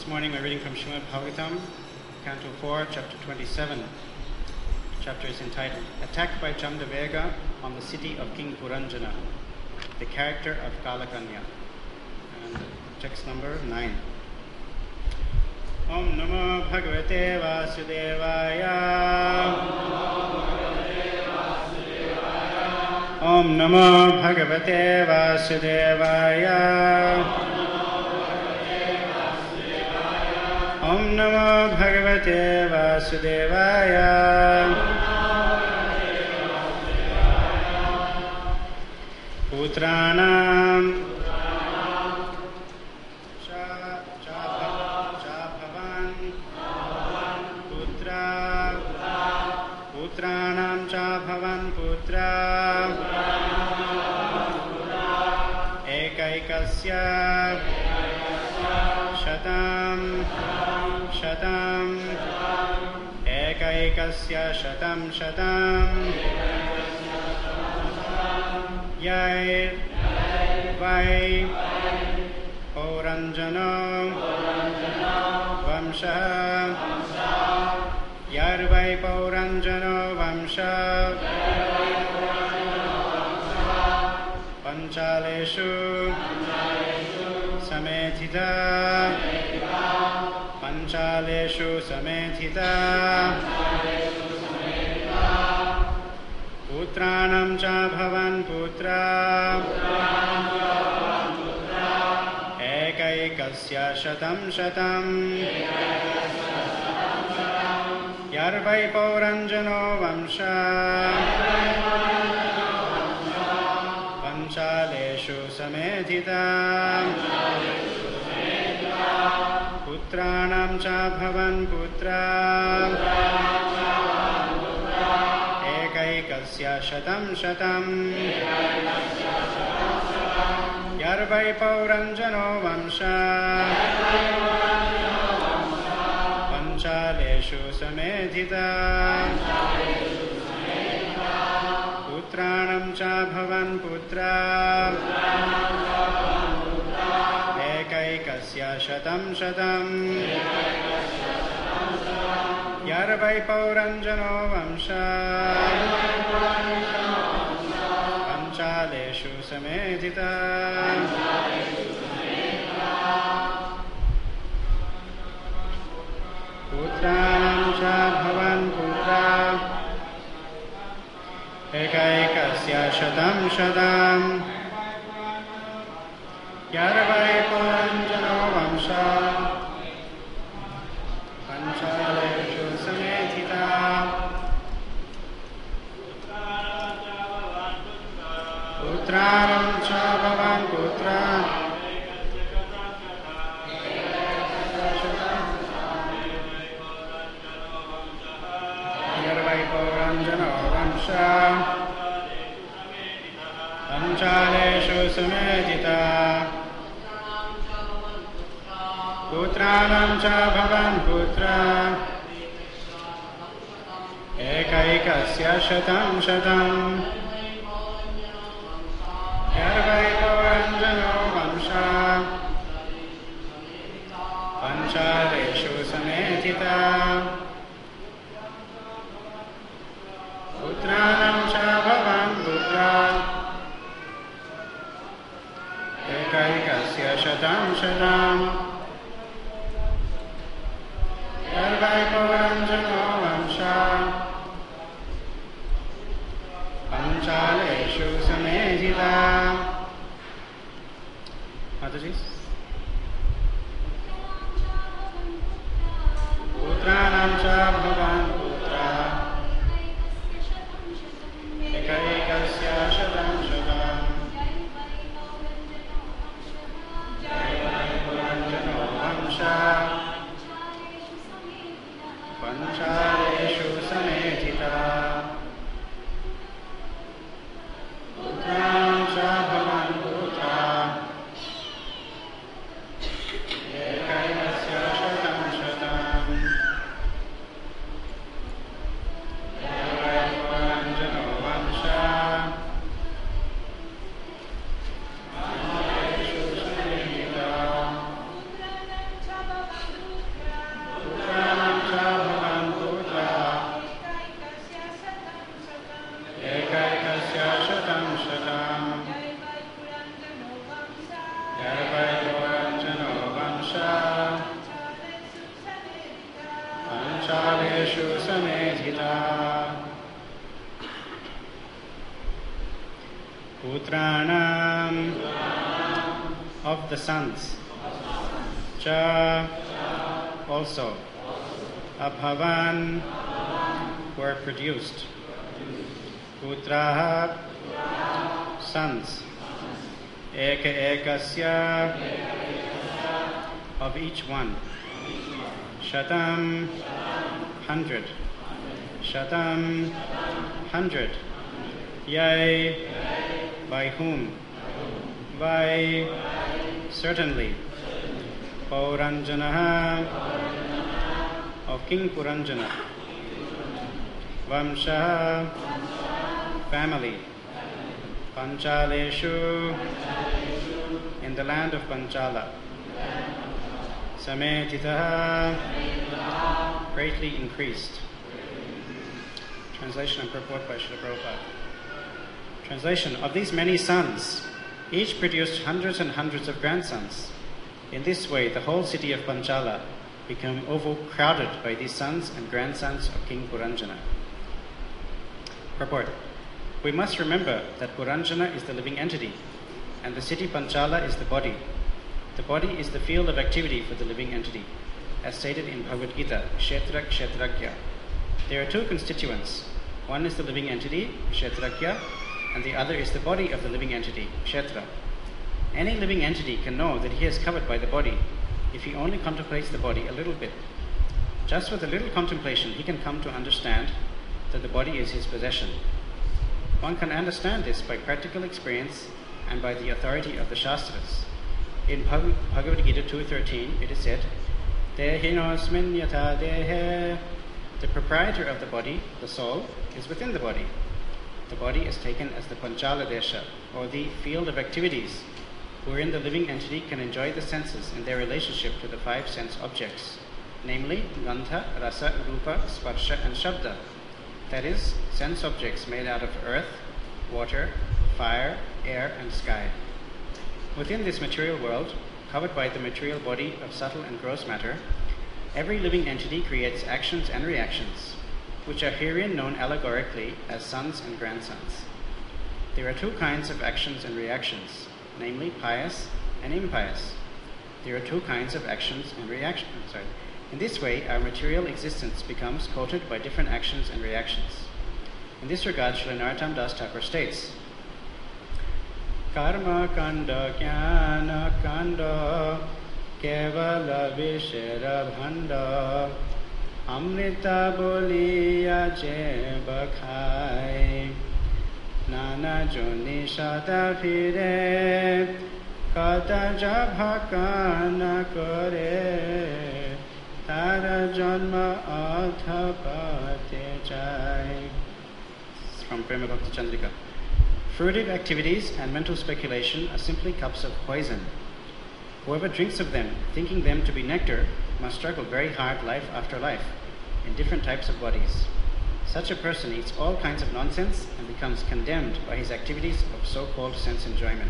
This morning we're reading from Srimad Bhagavatam, Canto 4, Chapter 27. The chapter is entitled, Attack by Chamdavega on the City of King Puranjana, the Character of Kalakanya. And text number 9. Om Namo Bhagavate Vasudevaya. Om Namo Bhagavate Vasudevaya. Om Namo Bhagavate Vasudevaya. Putranam Putranam cha bhavan putra Ekaikasya Shatam Ekaikasya Shatam Yai Vai Pauranjano Vamsha Yarvai Pauranjano Vamsha Panchaleshu Samethita Panchaleshu Samethita Putranam cha bhavan putra Ekaikasya shatam Yarvai Pauranjano Vamsha Panchaleshu Samethita Putranam cha bhavan putra Ekaikasya shatam Yarvai Pauranjano Vamsha Panchaleshu Samethita Putranam cha bhavan putra Ekaikasya shatam Yarvai Pauranjano Vamsha Panchaleshu Samethita Putranam cha bhavan putra Ekaikasya shatam Yarvai Pauranjano Vamsha Panchaleshu Samethita Putranam cha bhavan putra Panchaleshu Samethita Putranam cha bhavan putra Ekaikasya shatam Yarvai Pauranjano Vamsha Panchaleshu Samethita Putranam cha bhavan putra Ekaikasya shatam Yarvai Pauranjano Vamsha Panchaleshu Samethita. Mataji. Putranam cha bhavan putra Ekaikasya shatam Yarvai Pauranjano Vamsha Panchaleshu Samethita Putranam cha bhavan putra Ekaikasya shatam Thereby Puranjano Vamsha Panchaleshu Samedhita Putranam of the sons Cha also Abhavan were produced Putraha sons Eka ekasya of each one Shatam 100 Shatam 100 Yea by whom Vai certainly Puranjana of King Puranjana Vamsha family Panchaleshu in the land of Panchala Sametitaha greatly increased. Translation and purport by Srila Prabhupada. Translation: of these many sons, each produced hundreds and hundreds of grandsons. In this way, the whole city of Panchala became overcrowded by these sons and grandsons of King Puranjana. Purport: we must remember that Puranjana is the living entity, and the city Panchala is the body. The body is the field of activity for the living entity, as stated in Bhagavad Gita, Kshetra Kshetrakya. There are two constituents. One is the living entity, Kshetrakya, and the other is the body of the living entity, Kshetra. Any living entity can know that he is covered by the body if he only contemplates the body a little bit. Just with a little contemplation, he can come to understand that the body is his possession. One can understand this by practical experience and by the authority of the Shastras. In Bhagavad Gita 2.13, it is said, Dehinosmin yatha dehe. The proprietor of the body, the soul, is within the body. The body is taken as the Panchala Desha, or the field of activities, wherein the living entity can enjoy the senses in their relationship to the five sense objects, namely Gandha, Rasa, Rupa, Sparsha and Shabda. That is, sense objects made out of earth, water, fire, air and sky. Within this material world, covered by the material body of subtle and gross matter, every living entity creates actions and reactions, which are herein known allegorically as sons and grandsons. There are two kinds of actions and reactions, namely pious and impious. There are two kinds of actions and reactions. In this way, our material existence becomes coated by different actions and reactions. In this regard, Srila Narottam Das Thakur states, Karma kanda jnana kanda kevala vishera bhanda amrita boliya je bakhai nana joni shata phire kata jabhakana kore tara janma athapate jai. From Prema Bhakti Chandrika. Fruitive activities and mental speculation are simply cups of poison. Whoever drinks of them, thinking them to be nectar, must struggle very hard life after life, in different types of bodies. Such a person eats all kinds of nonsense and becomes condemned by his activities of so-called sense enjoyment.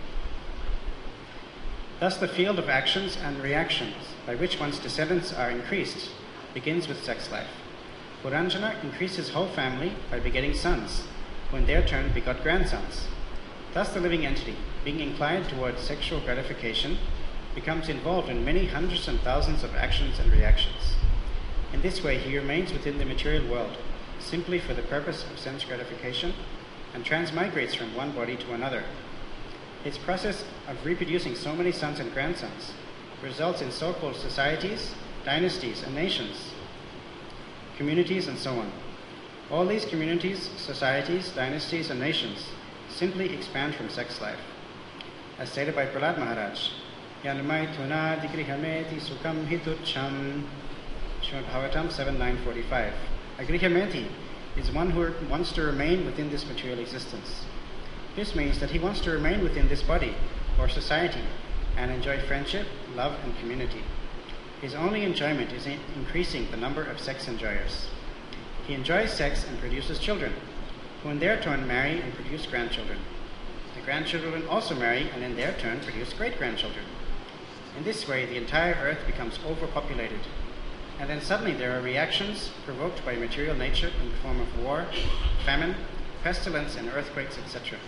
Thus the field of actions and reactions by which one's descendants are increased begins with sex life. Puranjana increased his whole family by begetting sons, who in their turn begot grandsons. Thus the living entity, being inclined towards sexual gratification, becomes involved in many hundreds and thousands of actions and reactions. In this way he remains within the material world, simply for the purpose of sense gratification, and transmigrates from one body to another. Its process of reproducing so many sons and grandsons results in so-called societies, dynasties, and nations, communities, and so on. All these communities, societies, dynasties, and nations simply expand from sex life. As stated by Prahlad Maharaj, Yanmai Tuna Digrihameti Sukam Hitucham, Srimad Bhagavatam 7.9.45. A Grihameti is one who wants to remain within this material existence. This means that he wants to remain within this body or society and enjoy friendship, love, and community. His only enjoyment is in increasing the number of sex enjoyers. He enjoys sex and produces children, who in their turn marry and produce grandchildren. The grandchildren also marry and in their turn produce great-grandchildren. In this way, the entire earth becomes overpopulated. And then suddenly there are reactions provoked by material nature in the form of war, famine, pestilence, and earthquakes, etc.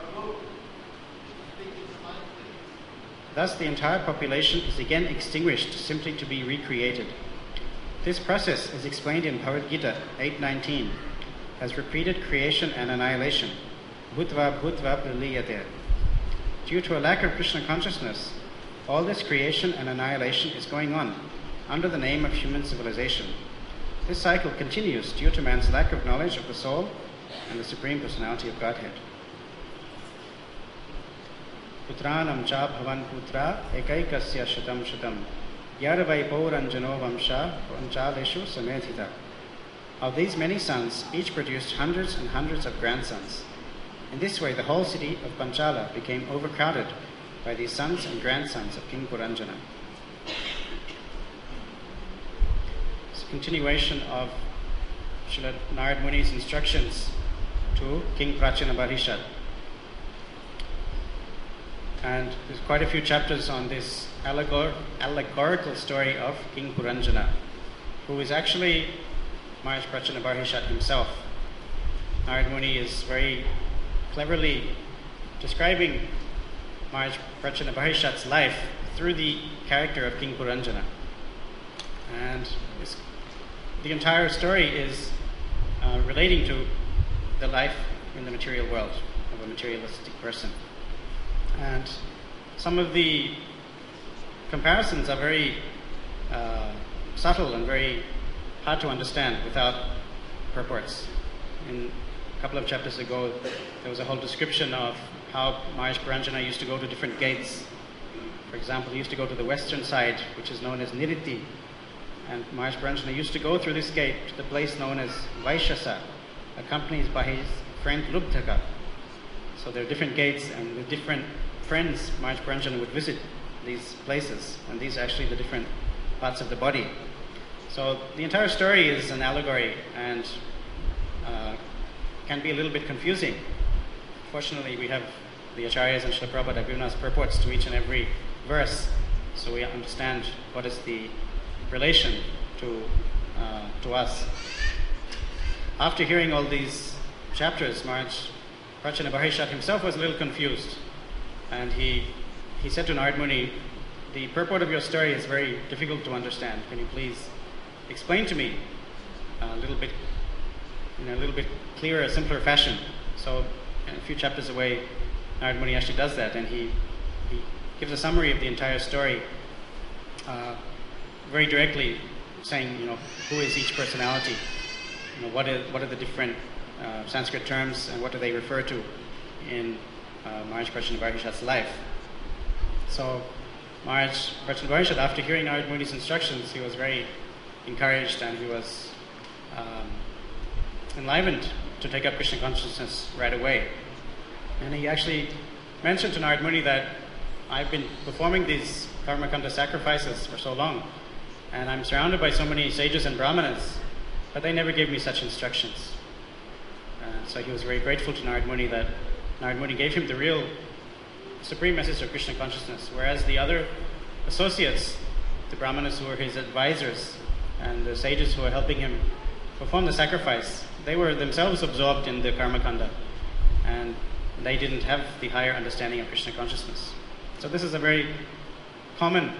Thus, the entire population is again extinguished simply to be recreated. This process is explained in Bhagavad Gita 8.19 as repeated creation and annihilation, bhutva bhutva praliyate. Due to a lack of Krishna consciousness, all this creation and annihilation is going on under the name of human civilization. This cycle continues due to man's lack of knowledge of the soul and the Supreme Personality of Godhead. Putranam cha bhavan putra ekaikasya shatam shatam yarvai pauranjano vamsha vanchaleshu samedhita. Of these many sons, each produced hundreds and hundreds of grandsons. In this way, the whole city of Panchala became overcrowded by these sons and grandsons of King Puranjana. It's a continuation of Srila Narad Muni's instructions to King Prachina Barishat. And there's quite a few chapters on this allegorical story of King Puranjana, who is actually Maharaj Prachina Barishat himself. Narad Muni is very cleverly describing Maharaj Prachina Barishat's life through the character of King Puranjana. And the entire story is relating to the life in the material world of a materialistic person. And some of the comparisons are very subtle and very hard to understand without purports. In a couple of chapters ago, there was a whole description of how Maharaj Puranjana used to go to different gates. For example, he used to go to the western side, which is known as Niriti. And Maharaj Puranjana used to go through this gate to the place known as Vaishasa, accompanied by his friend Lubdhaka. So there are different gates, and with different friends, Maharaj Puranjana would visit these places, and these are actually the different parts of the body. So the entire story is an allegory and can be a little bit confusing. Fortunately, we have the Acharyas and Srila Prabhupada given us purports to each and every verse, so we understand what is the relation to us. After hearing all these chapters, Maharaj Prachina Barishat himself was a little confused, and he said to Narad Muni, "The purport of your story is very difficult to understand. Can you please explain to me a little bit, in a little bit clearer, simpler fashion?" So a few chapters away, Narad Muni actually does that, and he gives a summary of the entire story, very directly saying, who is each personality, what are the different Sanskrit terms, and what do they refer to in Maharaj Prachina Barishat's life. So Maharaj Prachina Barishat, after hearing Narad Muni's instructions, he was very encouraged, and he was enlivened to take up Krishna consciousness right away. And he actually mentioned to Narad Muni that I've been performing these karmakanda sacrifices for so long, and I'm surrounded by so many sages and brahmanas, but they never gave me such instructions. So he was very grateful to Narad Muni that Narad Muni gave him the real supreme message of Krishna consciousness, whereas the other associates, the brahmanas who were his advisors and the sages who were helping him perform the sacrifice, they were themselves absorbed in the karmakanda, and they didn't have the higher understanding of Krishna consciousness. So this is a very common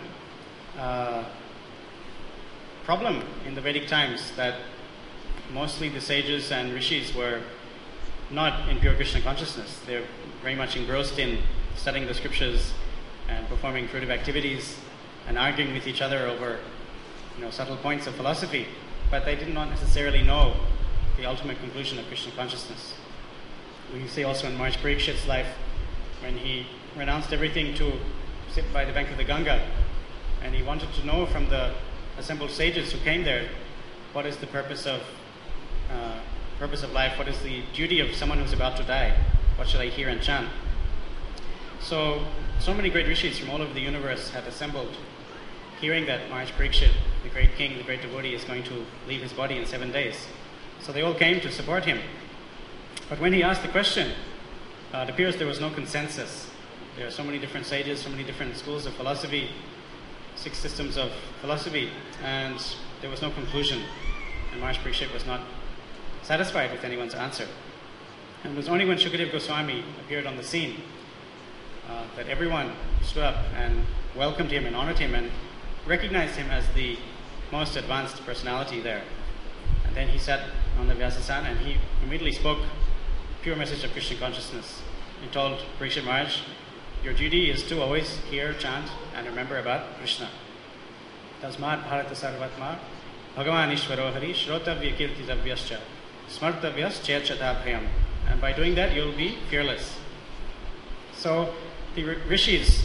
problem in the Vedic times, that mostly the sages and rishis were not in pure Krishna consciousness. They're very much engrossed in studying the scriptures and performing fruitive activities and arguing with each other over subtle points of philosophy, but they did not necessarily know the ultimate conclusion of Krishna consciousness. We see also in Maharaj Parikshit's life, when he renounced everything to sit by the bank of the Ganga, and he wanted to know from the assembled sages who came there, what is the purpose of life, what is the duty of someone who's about to die, what should I hear and chant? So many great rishis from all over the universe had assembled, hearing that Maharaj Parikshit, the great king, the great devotee, is going to leave his body in 7 days. So they all came to support him. But when he asked the question, it appears there was no consensus. There are so many different sages, so many different schools of philosophy, 6 systems of philosophy, and there was no conclusion. And Maharaj Parikshit was not satisfied with anyone's answer. And it was only when Shukadeva Goswami appeared on the scene that everyone stood up and welcomed him and honored him and recognized him as the most advanced personality there. And then he sat on the Vyasasana and he immediately spoke pure message of Krishna consciousness. He told Parikshit Maharaj, your duty is to always hear, chant, and remember about Krishna. Tasmat bharata sarvatma bhagavan ishvaro hari shrotavya kirtitavyascha smartavyas chetchata bhayam. And by doing that, you'll be fearless. So the rishis,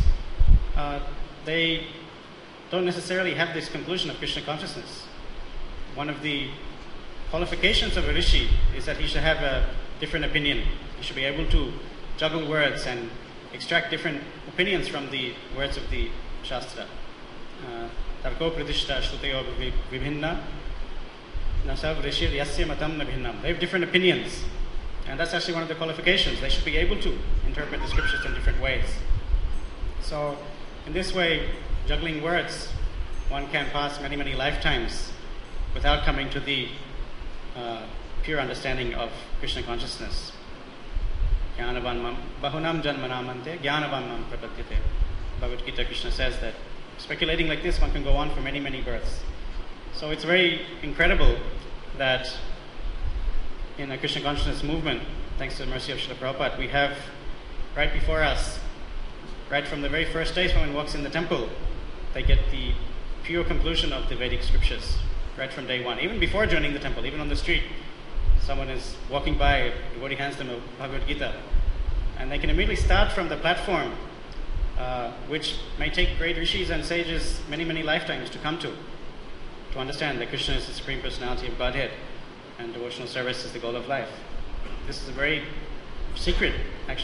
they don't necessarily have this conclusion of Krishna consciousness. One of the qualifications of a rishi is that he should have a different opinion. He should be able to juggle words and extract different opinions from the words of the Shastra. Tarko pradishta shrutayo vibhinna nasav rishir yasya matam na bhinnam. They have different opinions. And that's actually one of the qualifications. They should be able to interpret the scriptures in different ways. So, in this way, juggling words, one can pass many, many lifetimes without coming to the pure understanding of Krishna consciousness. Jnanavan bahunam janmanamante jnanavan prapadyate. Bhagavad Gita, Krishna says that speculating like this, one can go on for many, many births. So it's very incredible that in a Krishna consciousness movement, thanks to the mercy of Srila Prabhupada, we have right before us, right from the very first days when one walks in the temple, they get the pure conclusion of the Vedic scriptures, right from day one. Even before joining the temple, even on the street, someone is walking by, a devotee hands them a Bhagavad Gita, and they can immediately start from the platform, which may take great rishis and sages many, many lifetimes to come to understand that Krishna is the Supreme Personality of Godhead, and devotional service is the goal of life. This is a very secret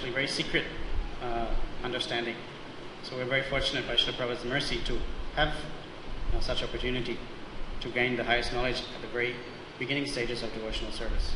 understanding. So we're very fortunate by Srila Prabhupada's mercy to have such opportunity to gain the highest knowledge at the very beginning stages of devotional service.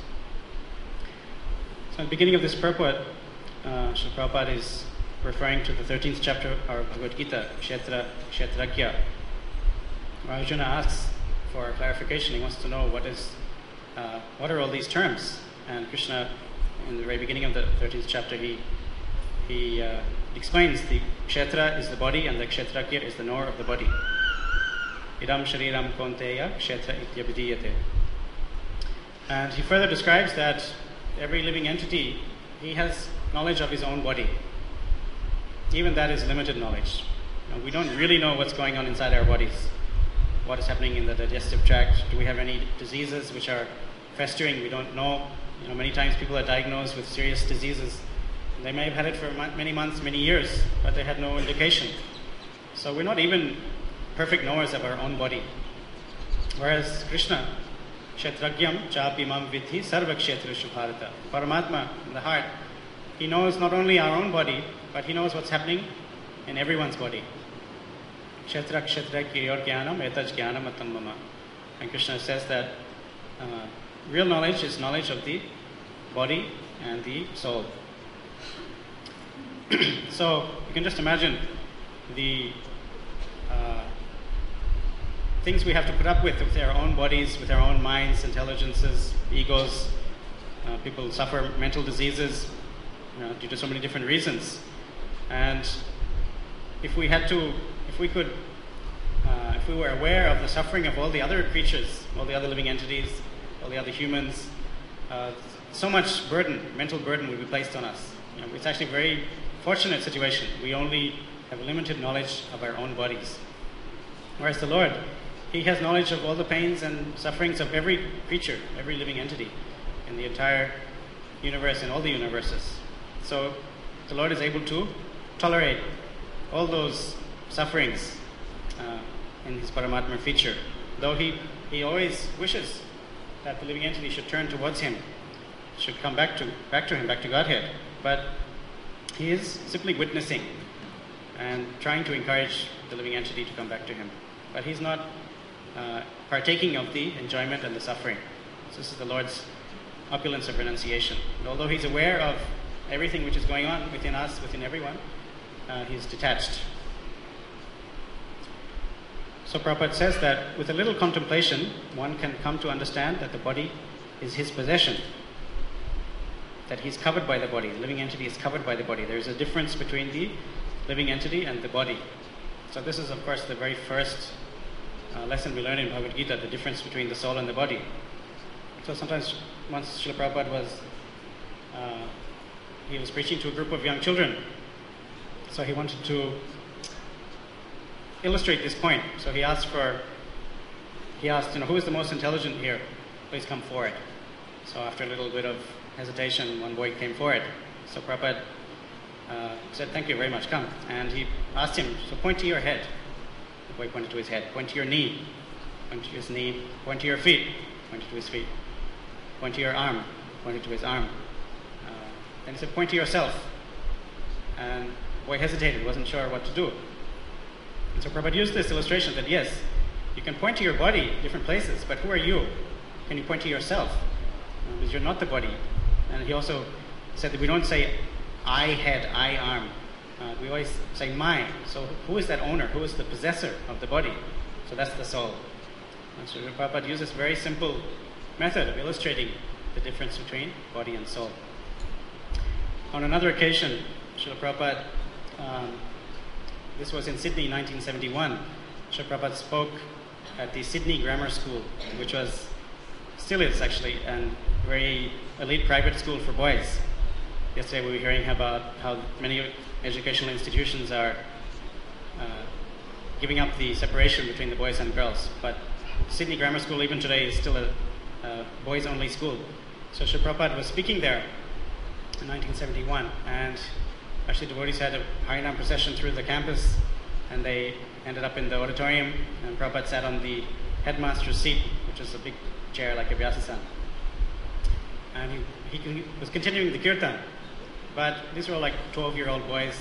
So at the beginning of this purport, Srila Prabhupada is referring to the 13th chapter of Bhagavad Gita, Kshetragya. Arjuna asks for clarification. He wants to know what are all these terms? And Krishna, in the very beginning of the 13th chapter, he explains the kshetra is the body and the kshetragya is the knower of the body. Idam shariram konteya kshetra ityabhidiyate. And he further describes that every living entity, he has knowledge of his own body. Even that is limited knowledge. We don't really know what's going on inside our bodies. What is happening in the digestive tract? Do we have any diseases which are festering? We don't know. Many times people are diagnosed with serious diseases. They may have had it for many months, many years, but they had no indication. So we're not even perfect knowers of our own body. Whereas Krishna, Kshetragyam chapimam vidhi sarva kshetreshu bharata. Paramatma, in the heart, he knows not only our own body, but he knows what's happening in everyone's body. Kshetra kshetragya jnanam etaj jnanam atam mama. And Krishna says that real knowledge is knowledge of the body and the soul. So you can just imagine the things we have to put up with our own bodies, with our own minds, intelligences, egos. People suffer mental diseases due to so many different reasons. And if we were aware of the suffering of all the other creatures, all the other living entities, all the other humans, so much mental burden would be placed on us. It's actually a very fortunate situation. We only have limited knowledge of our own bodies. Whereas the Lord, He has knowledge of all the pains and sufferings of every creature, every living entity in the entire universe and all the universes. So the Lord is able to tolerate all those sufferings in His Paramatma feature. Though He always wishes that the living entity should turn towards Him, should come back to Him, back to Godhead. But He is simply witnessing and trying to encourage the living entity to come back to Him. But He's not partaking of the enjoyment and the suffering. So this is the Lord's opulence of renunciation. And although He's aware of everything which is going on within us, within everyone, he's detached. So Prabhupada says that with a little contemplation, one can come to understand that the body is his possession, that he's covered by the body. The living entity is covered by the body. There is a difference between the living entity and the body. So this is, of course, the very first lesson we learn in Bhagavad Gita, the difference between the soul and the body. So sometimes, once Srila Prabhupada was preaching to a group of young children. So he wanted to illustrate this point. So he asked, who is the most intelligent here? Please come forward. So after a little bit of hesitation, one boy came forward. So Prabhupada said, thank you very much, come. And he asked him, so point to your head. The boy pointed to his head. Point to your knee. Point to his knee. Point to your feet. Pointed to his feet. Point to your arm. Pointed to his arm. Then he said, point to yourself. And the boy hesitated, wasn't sure what to do. And so Prabhupada used this illustration that yes, you can point to your body different places, but who are you? Can you point to yourself? Because you're not the body. And he also said that we don't say I head, I arm. We always say my. So who is that owner? Who is the possessor of the body? So that's the soul. And so Prabhupada uses a very simple method of illustrating the difference between body and soul. On another occasion, Srila Prabhupada, this was in Sydney, 1971, Srila Prabhupada spoke at the Sydney Grammar School, which was, still is actually, a very elite private school for boys. Yesterday we were hearing about how many educational institutions are giving up the separation between the boys and girls. But Sydney Grammar School, even today, is still a boys-only school. So Srila Prabhupada was speaking there in 1971, and actually devotees had a Harinam procession through the campus, and they ended up in the auditorium, and Prabhupada sat on the headmaster's seat, which is a big chair like a Vyasa-san. And he was continuing the kirtan, but these were like 12-year-old boys,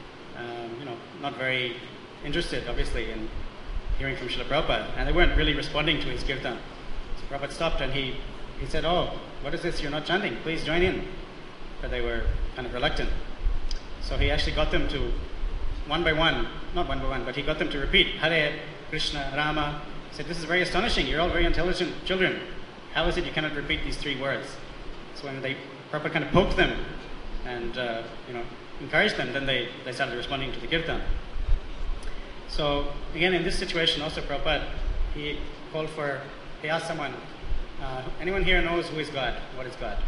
not very interested, obviously, in hearing from Srila Prabhupada, and they weren't really responding to his kirtan. So Prabhupada stopped and he said, oh, what is this? You're not chanting. Please join in. But they were kind of reluctant. So he actually got them to, one by one, not one by one, but he got them to repeat Hare, Krishna, Rama. He said, this is very astonishing. You're all very intelligent children. How is it you cannot repeat these three words? So when Prabhupada kind of poked them and encouraged them, then they started responding to the kirtan. So again, in this situation also Prabhupada, he asked someone, anyone here knows who is God? What is God?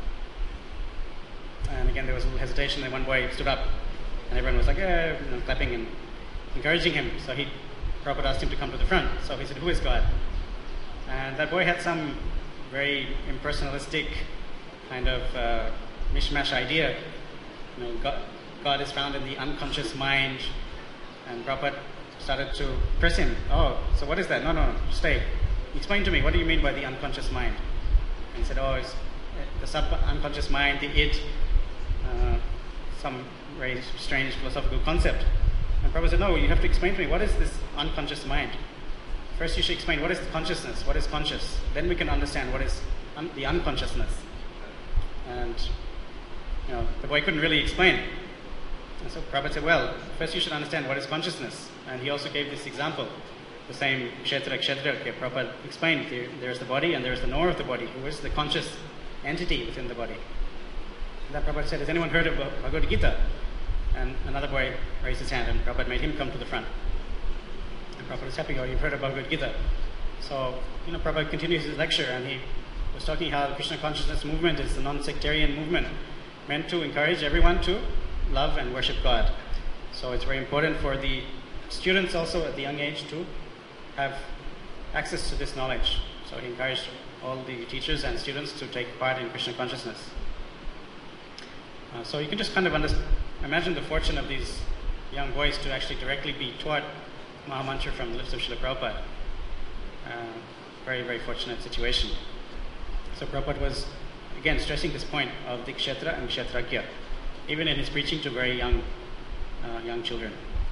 And again, there was a little hesitation, and one boy stood up, and everyone was like, clapping and encouraging him. So Prabhupada asked him to come to the front. So he said, who is God? And that boy had some very impersonalistic kind of mishmash idea. God is found in the unconscious mind. And Prabhupada started to press him. Oh, so what is that? No, stay. Explain to me, what do you mean by the unconscious mind? And he said, it's the sub-unconscious mind, the id, some very strange philosophical concept. And Prabhupada said, no, you have to explain to me, what is this unconscious mind? First you should explain, what is consciousness? What is conscious? Then we can understand what is the unconsciousness. And, the boy couldn't really explain. And so Prabhupada said, well, first you should understand what is consciousness. And he also gave this example, the same kshetra. Prabhupada explained, there's the body and there's the knower of the body, who is the conscious entity within the body. And that Prabhupada said, has anyone heard of Bhagavad Gita? And another boy raised his hand, and Prabhupada made him come to the front. And Prabhupada was happy, you've heard of Bhagavad Gita. So, Prabhupada continues his lecture, and he was talking how the Krishna consciousness movement is a non-sectarian movement meant to encourage everyone to love and worship God. So it's very important for the students also at the young age to have access to this knowledge. So he encouraged all the teachers and students to take part in Krishna consciousness. So you can just kind of imagine the fortune of these young boys to actually directly be taught Mahamantra from the lips of Srila Prabhupada. Very, very fortunate situation. So Prabhupada was, again, stressing this point of the kshetra and kshetragya, even in his preaching to very young children.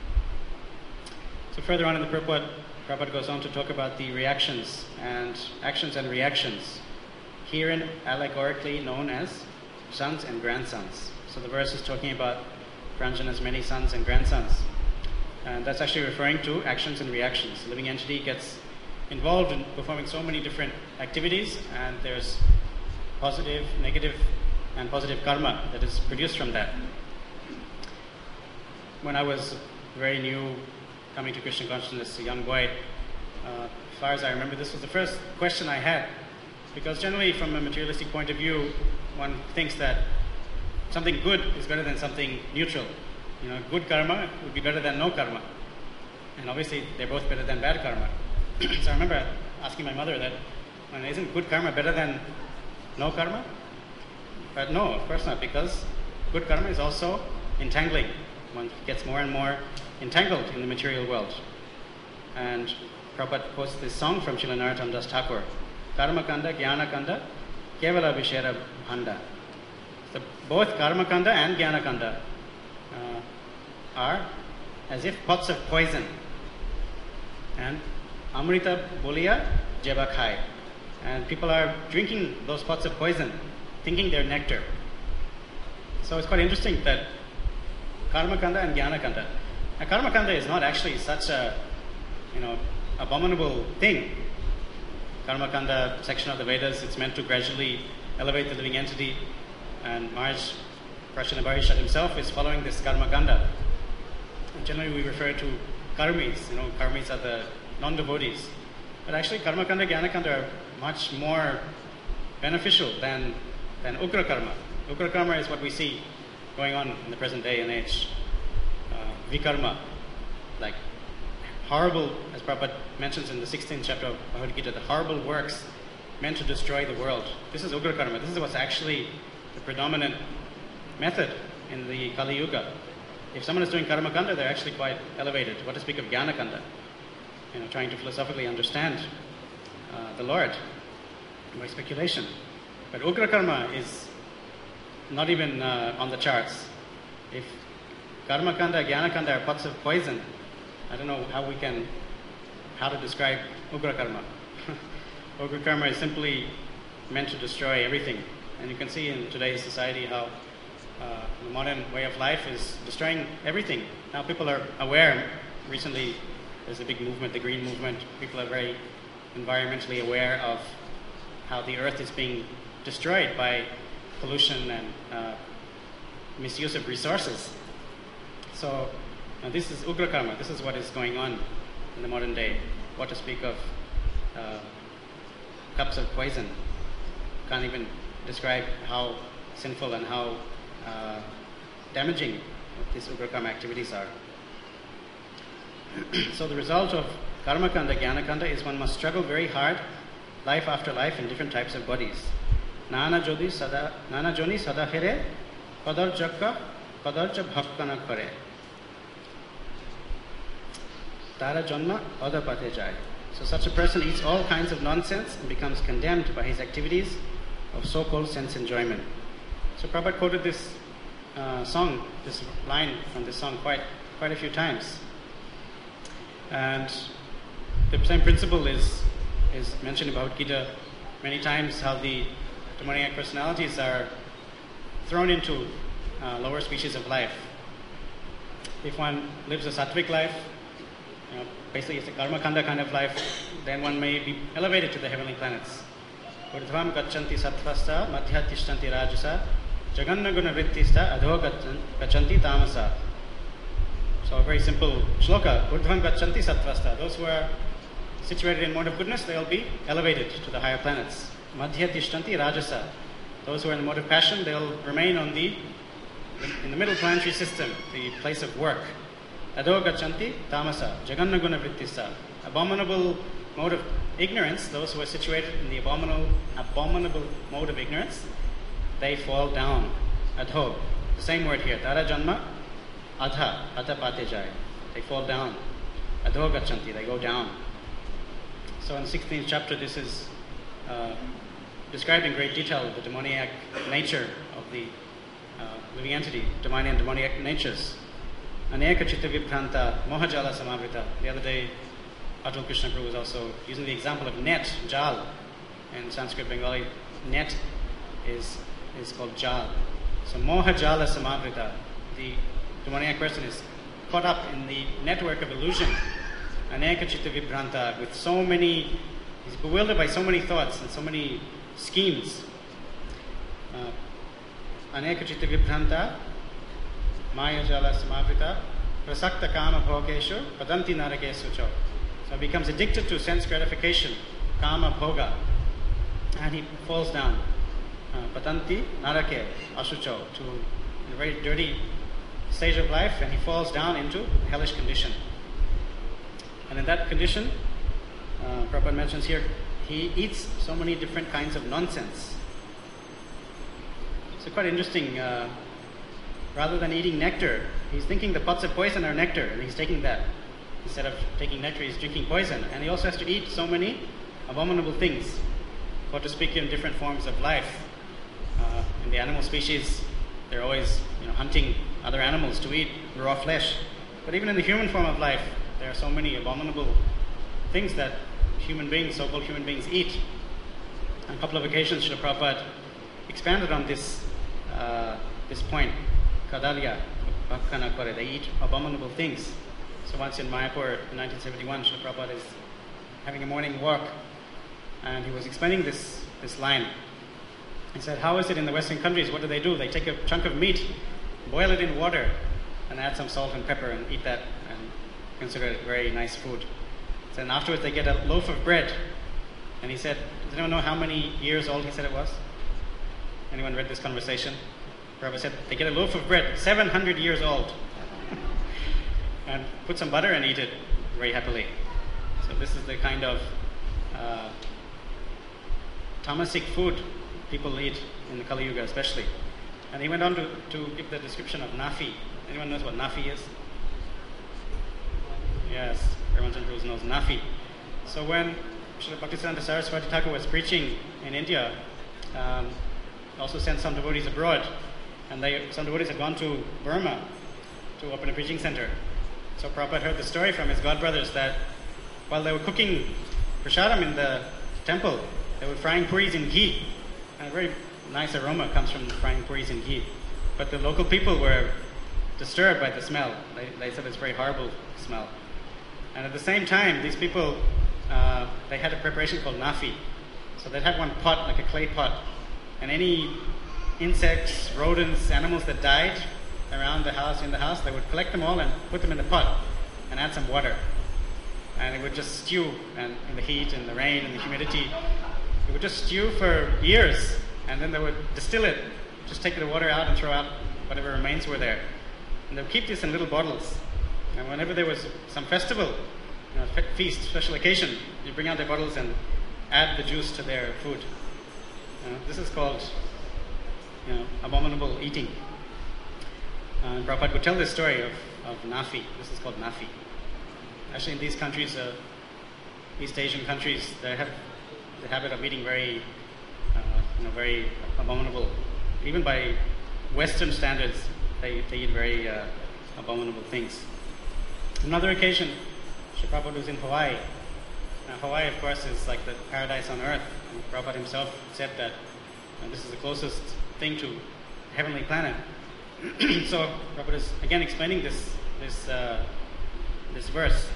So further on in the Prabhupada goes on to talk about the reactions and actions and reactions, herein allegorically known as sons and grandsons. So the verse is talking about Puranjana's many sons and grandsons. And that's actually referring to actions and reactions. The living entity gets involved in performing so many different activities, and there's positive, negative, and positive karma that is produced from that. When I was very new, coming to Krishna consciousness, a young boy, as far as I remember, this was the first question I had. Because generally, from a materialistic point of view, one thinks that something good is better than something neutral. Good karma would be better than no karma. And obviously, they're both better than bad karma. So I remember asking my mother that, isn't good karma better than no karma? But no, of course not, because good karma is also entangling. One gets more and more entangled in the material world. And Prabhupada quotes this song from Srila Narottam Das Thakur, Karma Kanda, Jnana Kanda, Kevala Vishera Bhanda. So both Karma Kanda and Jnana Kanda are as if pots of poison. And Amrita Bolia Jeba Khai. And people are drinking those pots of poison, thinking they're nectar. So it's quite interesting that Karma Kanda and Jnana Kanda. Now, Karma Kanda is not actually such a, abominable thing. Karma Kanda section of the Vedas, it's meant to gradually elevate the living entity. And Maharaj Prashanabharishat himself is following this Karma Kanda. And generally we refer to karmis. Karmis are the non-devotees. But actually Karma Kanda, Jnana Kanda are much more beneficial than Ukra Karma. Ukra Karma is what we see going on in the present day and age. Vikarma, like horrible, as Prabhupada mentions in the 16th chapter of Bhagavad Gita, the horrible works meant to destroy the world. This is Ukra Karma. This is what's actually the predominant method in the Kali Yuga. If someone is doing Karma Kanda, they're actually quite elevated. What to speak of Jnana Kanda? Trying to philosophically understand the Lord by speculation. But Ukra Karma is not even on the charts. If Karma Kanda, Jnana Kanda are pots of poison, I don't know how to describe Ukra Karma. Ukra Karma is simply meant to destroy everything. And you can see in today's society how the modern way of life is destroying everything. Now people are aware. Recently there's a big movement, the green movement. People are very environmentally aware of how the earth is being destroyed by pollution and misuse of resources. So this is Ukra Karma. This is what is going on in the modern day. What to speak of cups of poison. Can't even describe how sinful and how damaging these Ukra Karma activities are. So the result of Karma Kanda, Jnana Kanda is one must struggle very hard, life after life, in different types of bodies. Nana joni sada here, kadarja bhakkana kare. Tara janma adapate jai. So such a person eats all kinds of nonsense and becomes condemned by his activities of so-called sense enjoyment. So Prabhupada quoted this song, this line from this song quite a few times. And the same principle is mentioned in Bhagavad Gita many times, how the demoniac personalities are thrown into lower species of life. If one lives a sattvic life, basically it's a karma kanda kind of life, then one may be elevated to the heavenly planets. Urdhvam gachanti sattvasta madhya tishtanti rajasa jaganna guna vrittista adho gachanti tamasa. So a very simple shloka. Urdhvam gachanti sattvasta. Those who are situated in mode of goodness, they will be elevated to the higher planets. Madhya tishtanti rajasa. Those who are in the mode of passion, they will remain in the middle planetary system, the place of work. Adho gachanti tamasa. Jaganna guna vrittista. Abominable mode of ignorance, those who are situated in the abominable mode of ignorance, they fall down. Adho. The same word here. Tara janma. Adha pate jai. They fall down. Adho gachanti. They go down. So in the 16th chapter, this is described in great detail the demoniac nature of the living entity, divine and demoniac natures. Aneka chitta vibhranta mohajala samavrita. The other day, Atul Krishna Prabhu was also using the example of net, jal. In Sanskrit Bengali, net is called jal. So moha jala samavrita, the demoniac person is caught up in the network of illusion, aneka chitta vibhranta, with so many, he's bewildered by so many thoughts and so many schemes. Aneka chitta vibhranta, maya jala samavrita, prasakta kama bhogeshu, padanti narakesu cho. So he becomes addicted to sense gratification, kama bhoga, and he falls down. Patanti narake asucho, to a very dirty stage of life, and he falls down into a hellish condition. And in that condition, Prabhupada mentions here, he eats so many different kinds of nonsense. So quite interesting. Rather than eating nectar, he's thinking the pots of poison are nectar, and he's taking that. Instead of taking nectar, he's drinking poison. And he also has to eat so many abominable things, or to speak in different forms of life. In the animal species, they're always hunting other animals to eat raw flesh. But even in the human form of life, there are so many abominable things that human beings, so-called human beings, eat. On a couple of occasions, Srila Prabhupada expanded on this point. Kadalya, bhakkana kore, they eat abominable things. So once in Mayapur in 1971, Srila Prabhupada is having a morning walk, and he was explaining this line. He said, how is it in the Western countries? What do? They take a chunk of meat, boil it in water, and add some salt and pepper and eat that and consider it very nice food. So then afterwards they get a loaf of bread. And he said, does anyone know how many years old he said it was? Anyone read this conversation? Prabhupada said, they get a loaf of bread, 700 years old. And put some butter and eat it very happily. So this is the kind of tamasic food people eat in the Kali Yuga especially. And he went on to give the description of nafi. Anyone knows what nafi is? Yes, everyone knows nafi. So when Srila Bhaktisiddhanta Saraswati Thakur was preaching in India, also sent some devotees abroad, and some devotees had gone to Burma to open a preaching center. So Prabhupada heard the story from his godbrothers that while they were cooking prasadam in the temple, they were frying puris in ghee. And a very nice aroma comes from frying puris in ghee. But the local people were disturbed by the smell. They said it's a very horrible smell. And at the same time, these people, they had a preparation called nafi. So they'd have one pot, like a clay pot, and any insects, rodents, animals that died around the house, in the house, they would collect them all and put them in the pot and add some water. And it would just stew, and in the heat and the rain and the humidity, it would just stew for years, and then they would distill it, just take the water out and throw out whatever remains were there. And they would keep this in little bottles. And whenever there was some festival, feast, special occasion, you bring out their bottles and add the juice to their food. This is called abominable eating. And Prabhupada would tell this story of nafi. This is called nafi. Actually, in these countries, East Asian countries, they have the habit of eating very abominable. Even by Western standards, they eat very abominable things. Another occasion, Srila Prabhupada was in Hawaii. Now, Hawaii, of course, is like the paradise on earth. And Prabhupada himself said that this is the closest thing to heavenly planet. So Prabhupada is again explaining this verse.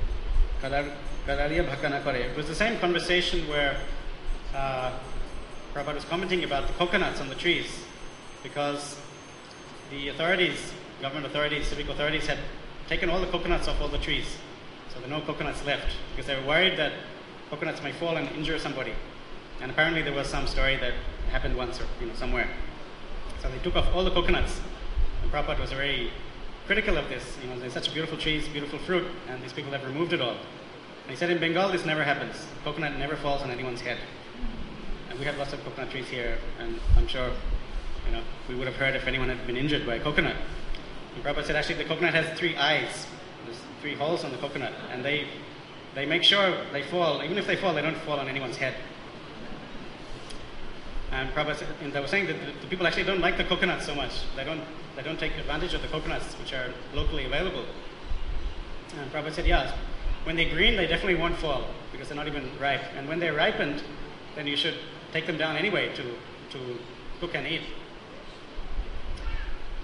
It was the same conversation where Prabhupada was commenting about the coconuts on the trees, because the authorities, government authorities, civic authorities had taken all the coconuts off all the trees. So there are no coconuts left, because they were worried that coconuts might fall and injure somebody. And apparently there was some story that happened once or somewhere. So they took off all the coconuts. And Prabhupada was very critical of this. There's such beautiful trees, beautiful fruit, and these people have removed it all. And he said in Bengal this never happens. Coconut never falls on anyone's head. And we have lots of coconut trees here, and I'm sure we would have heard if anyone had been injured by a coconut. And Prabhupada said actually the coconut has 3 eyes. There's 3 holes on the coconut, and they make sure they fall. Even if they fall, they don't fall on anyone's head. And Prabhupada said, and they were saying that the people actually don't like the coconuts so much. They don't take advantage of the coconuts which are locally available. And Prabhupada said, yeah, when they're green, they definitely won't fall because they're not even ripe. And when they're ripened, then you should take them down anyway to cook and eat.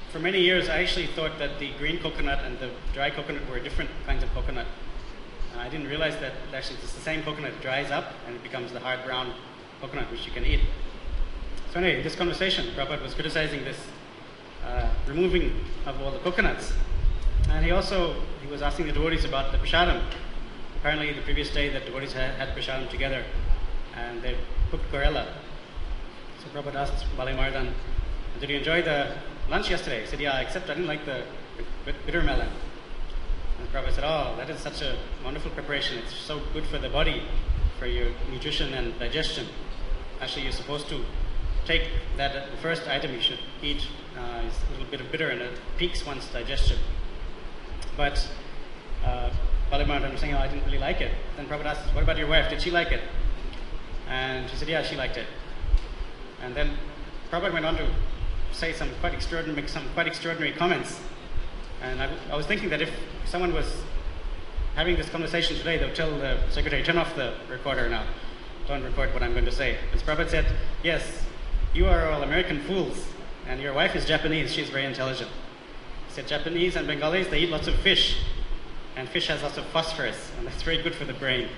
for many years, I actually thought that the green coconut and the dry coconut were different kinds of coconut. I didn't realize that actually it's the same coconut. It dries up and it becomes the hard brown coconut which you can eat. So anyway, in this conversation, Prabhupada was criticizing this removing of all the coconuts. And he was asking the devotees about the prasadam. Apparently the previous day the devotees had prasadam together and they cooked gorella. So Prabhupada asked Balimardan, did you enjoy the lunch yesterday? He said, yeah, except I didn't like the bitter melon. And Prabhupada said, oh, that is such a wonderful preparation. It's so good for the body, for your nutrition and digestion. Actually, you're supposed to take that, the first item you should eat is a little bit of bitter and it piques one's digestion. But Balimardan was saying, oh, I didn't really like it. Then Prabhupada asked, what about your wife? Did she like it? And she said, yeah, she liked it. And then Prabhupada went on to say some quite extraordinary comments. And I was thinking that if someone was having this conversation today, they'll tell the secretary, turn off the recorder now. Don't record what I'm going to say. Because Prabhupada said, yes, you are all American fools, and your wife is Japanese, she's very intelligent. He said, Japanese and Bengalis, they eat lots of fish, and fish has lots of phosphorus, and that's very good for the brain.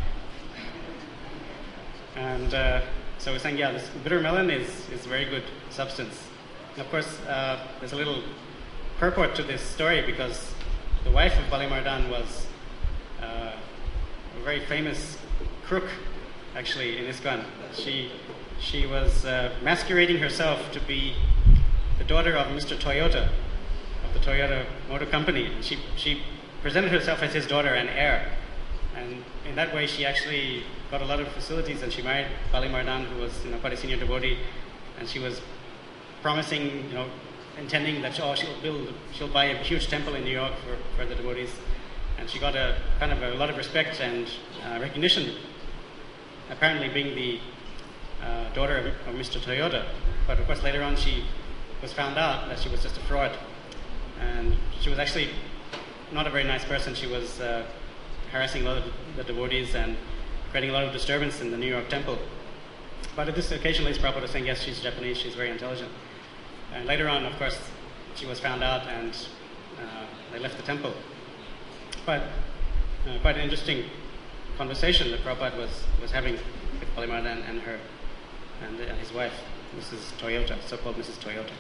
And so we're saying, yeah, this bitter melon is very good substance. And of course, there's a little purport to this story because the wife of Balimardan was a very famous crook, actually, in ISKCON. She was masquerading herself to be the daughter of Mr. Toyota, of the Toyota Motor Company. And she presented herself as his daughter and heir. And in that way, she actually got a lot of facilities, and she married Balimardan, who was quite a senior devotee, and she was promising, intending that she'll buy a huge temple in New York for the devotees, and she got a lot of respect and recognition, apparently being the daughter of Mr. Toyota. But of course later on she was found out that she was just a fraud, and she was actually not a very nice person. She was harassing a lot of the devotees and creating a lot of disturbance in the New York temple. But at this occasion, Lace Prabhupada was saying, yes, she's Japanese, she's very intelligent. And later on, of course, she was found out and they left the temple. But quite an interesting conversation that Prabhupada was having with Balimardan and her and his wife, Mrs. Toyota, so-called Mrs. Toyota.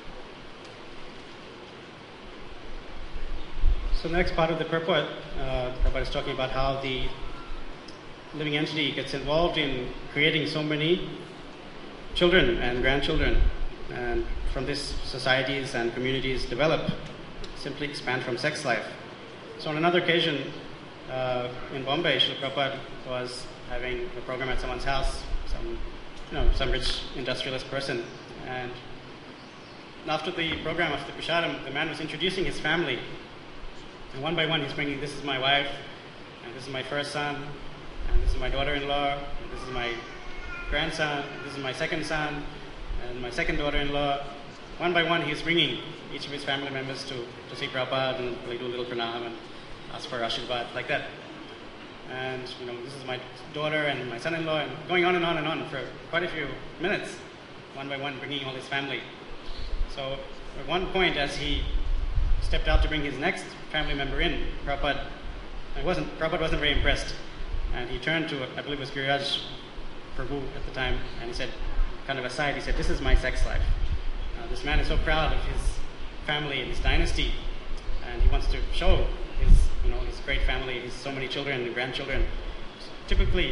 So the next part of the purport, Prabhupada is talking about how the living entity gets involved in creating so many children and grandchildren, and from this societies and communities develop, simply expand from sex life. So on another occasion in Bombay, Srila Prabhupada was having a program at someone's house, some rich industrialist person, and after the program, after the prasadam, the man was introducing his family, and one by one he's bringing, this is my wife, and this is my first son, and this is my daughter-in-law, and this is my grandson, this is my second son, and my second daughter-in-law. One by one he's bringing each of his family members to see Prabhupada, and they do a little pranam and ask for Ashirvad, like that. And this is my daughter and my son-in-law, and going on and on and on for quite a few minutes, one by one bringing all his family. So at one point, as he stepped out to bring his next family member in, Prabhupada wasn't very impressed. And he turned to, I believe it was Giriraj Prabhu at the time, and he said, kind of aside, he said, this is my sex life. This man is so proud of his family and his dynasty, and he wants to show his great family, his so many children and grandchildren. Typically,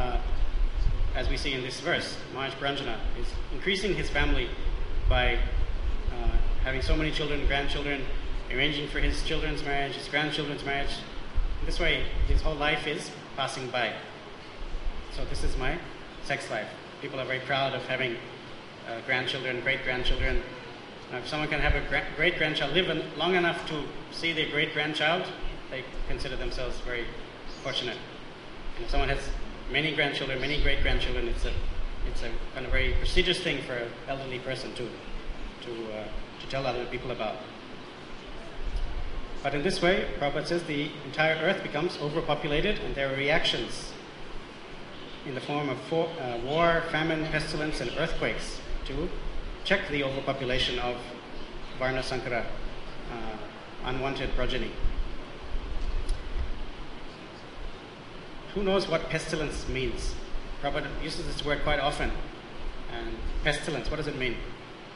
as we see in this verse, Maharaj Puranjana is increasing his family by having so many children and grandchildren, arranging for his children's marriage, his grandchildren's marriage. This way, his whole life is passing by. So this is my sex life. People are very proud of having grandchildren, great-grandchildren. If someone can have a great-grandchild, live long enough to see their great-grandchild, they consider themselves very fortunate. And if someone has many grandchildren, many great-grandchildren, it's a kind of very prestigious thing for an elderly person to tell other people about. But in this way, Prabhupada says the entire earth becomes overpopulated, and there are reactions in the form of war, famine, pestilence, and earthquakes to check the overpopulation of Varna Sankara, unwanted progeny. Who knows what pestilence means? Prabhupada uses this word quite often. And pestilence, what does it mean?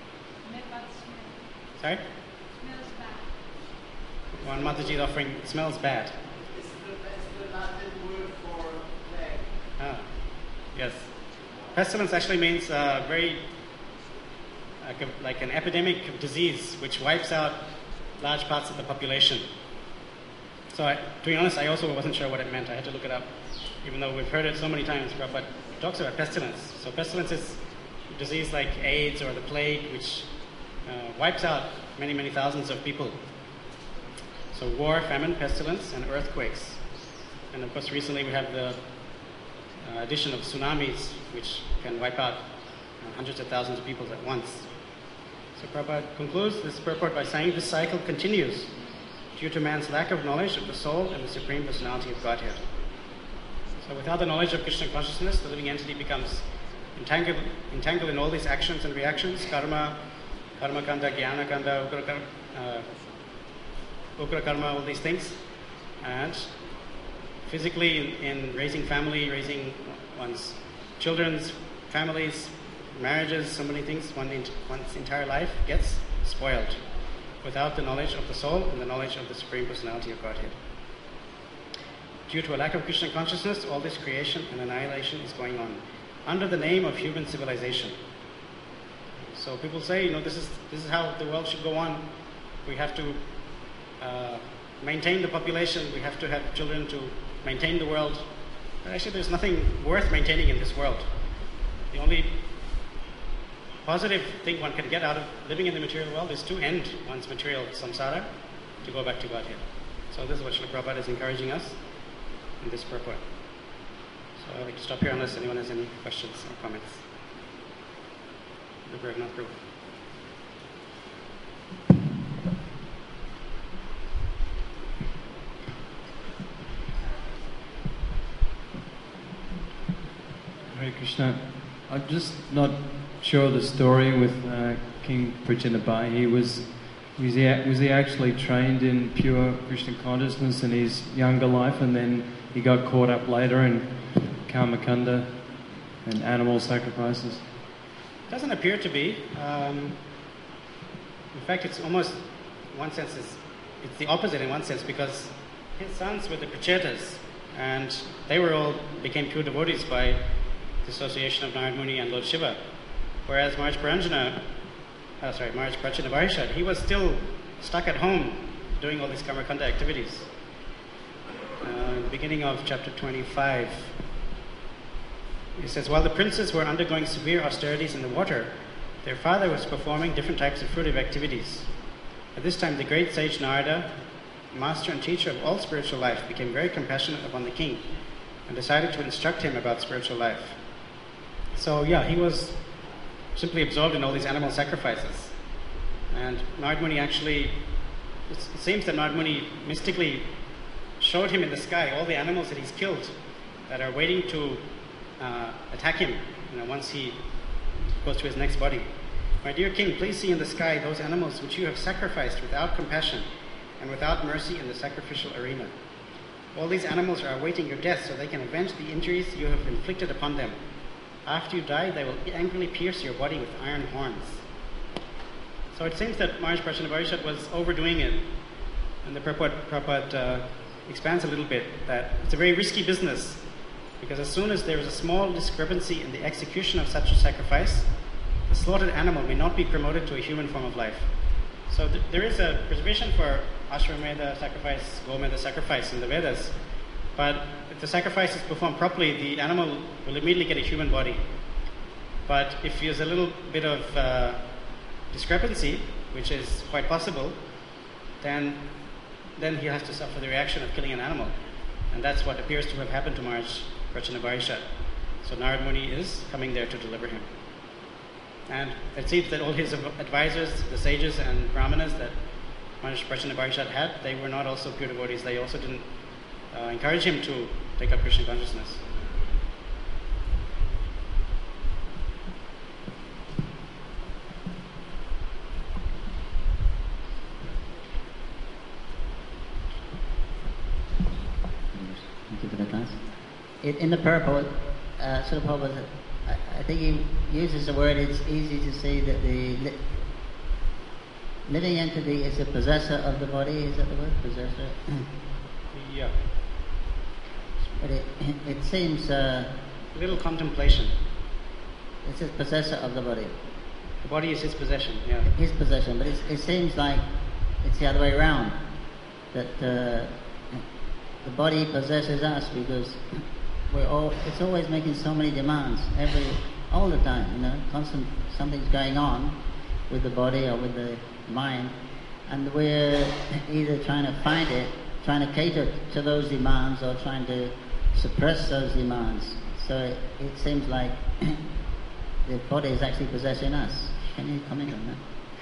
Sorry? Smells bad. One Mataji's offering smells bad. It's the Latin word for plague. Ah, yes. Pestilence actually means very like an epidemic of disease which wipes out large parts of the population. So, to be honest, I also wasn't sure what it meant. I had to look it up, even though we've heard it so many times. But it talks about pestilence. So, pestilence is a disease like AIDS or the plague, which wipes out many, many thousands of people. So, war, famine, pestilence, and earthquakes. And of course, recently we have the addition of tsunamis, which can wipe out hundreds of thousands of people at once. So Prabhupada concludes this purport by saying this cycle continues due to man's lack of knowledge of the soul and the Supreme Personality of Godhead. So without the knowledge of Krishna consciousness, the living entity becomes entangled in all these actions and reactions, karma kanda, jnana kanda, ukra karma, all these things. And physically in raising family, raising one's children's families, marriages, so many things, one's entire life gets spoiled without the knowledge of the soul and the knowledge of the Supreme Personality of Godhead. Due to a lack of Krishna consciousness, all this creation and annihilation is going on under the name of human civilization. So people say, this is how the world should go on. We have to maintain the population. We have to have children to maintain the world. But actually, there's nothing worth maintaining in this world. The only positive thing one can get out of living in the material world is to end one's material samsara, to go back to Godhead. So this is what Srila Prabhupada is encouraging us in this purport. So I'd like to stop here unless anyone has any questions or comments. Raghunath Prabhu. Hare Krishna. I'm just not sure of the story with King Prachinabai. Was he actually trained in pure Krishna consciousness in his younger life, and then he got caught up later in karmakanda and animal sacrifices? It doesn't appear to be. In fact, it's almost, in one sense, it's the opposite in one sense, because his sons were the Prachetas, and they all became pure devotees by the association of Narad Muni and Lord Shiva. Whereas Maharaj Prachinabarishad, he was still stuck at home doing all these karmakanda activities. In the beginning of chapter 25, he says, while the princes were undergoing severe austerities in the water, their father was performing different types of fruitive activities. At this time, the great sage Narada, master and teacher of all spiritual life, became very compassionate upon the king and decided to instruct him about spiritual life. So he was simply absorbed in all these animal sacrifices. And Narad Muni actually, it seems that Narad Muni mystically showed him in the sky all the animals that he's killed that are waiting to attack him once he goes to his next body. My dear king, please see in the sky those animals which you have sacrificed without compassion and without mercy in the sacrificial arena. All these animals are awaiting your death so they can avenge the injuries you have inflicted upon them. After you die, they will angrily pierce your body with iron horns. So it seems that Maharaj Prachinabarishad was overdoing it. And the Prabhupada expands a little bit that it's a very risky business, because as soon as there is a small discrepancy in the execution of such a sacrifice, the slaughtered animal may not be promoted to a human form of life. So there is a reservation for Ashwamedha sacrifice, Gomedha sacrifice in the Vedas, but if the sacrifice is performed properly, the animal will immediately get a human body. But if there's a little bit of discrepancy, which is quite possible, then he has to suffer the reaction of killing an animal. And that's what appears to have happened to Maharaj Prachinabarishad. So Narad Muni is coming there to deliver him. And it seems that all his advisors, the sages and brahmanas that Maharaj Prachinabarishad had, they were not also pure devotees. They also didn't encourage him to take up Krishna consciousness. in the purport, Srila Prabhupada, I think he uses the word, it's easy to see that the living entity is the possessor of the body. Is that the word? Possessor? Yeah. But it seems Little contemplation. it's the possessor of the body. The body is his possession, yeah. His possession, but it seems like it's the other way around. That the body possesses us because it's always making so many demands all the time, constant, something's going on with the body or with the mind, and we're either trying to find it, trying to cater to those demands, or trying to suppress those demands. So it seems like the body is actually possessing us. Can you comment on that?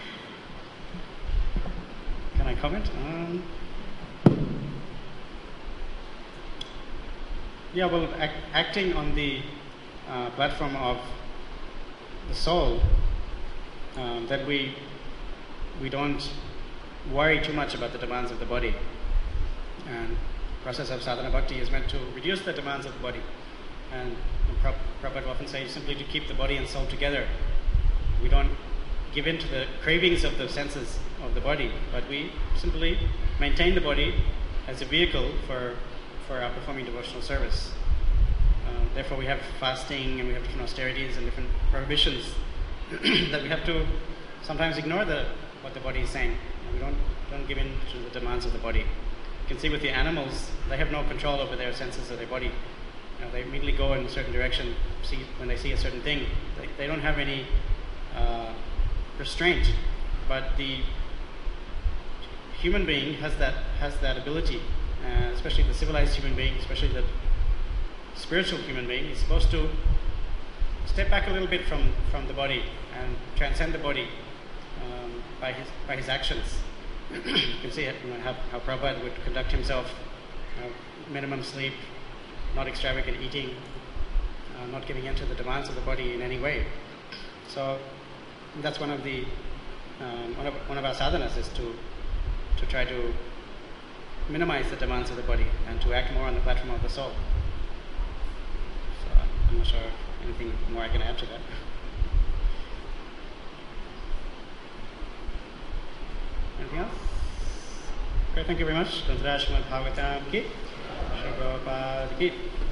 Can I comment? Yeah, well, acting on the platform of the soul, that we don't worry too much about the demands of the body. And the process of sadhana bhakti is meant to reduce the demands of the body. And Prabhupada often says simply to keep the body and soul together. We don't give in to the cravings of the senses of the body, but we simply maintain the body as a vehicle for our performing devotional service. Therefore we have fasting, and we have different austerities and different prohibitions that we have to sometimes ignore what the body is saying. And we don't give in to the demands of the body. You can see with the animals, they have no control over their senses of their body. They immediately go in a certain direction. When they see a certain thing, they don't have any restraint. But the human being has that ability, especially the civilized human being, especially the spiritual human being, is supposed to step back a little bit from the body and transcend the body by his actions. You can see it, how Prabhupada would conduct himself: minimum sleep, not extravagant eating, not giving in to the demands of the body in any way. So that's one of our sadhanas, is to try to minimize the demands of the body and to act more on the platform of the soul. So I'm not sure anything more I can add to that. Anything else? Okay, thank you very much. Tantra Srimad Bhagavatam ki, Shri Prabhupada ki.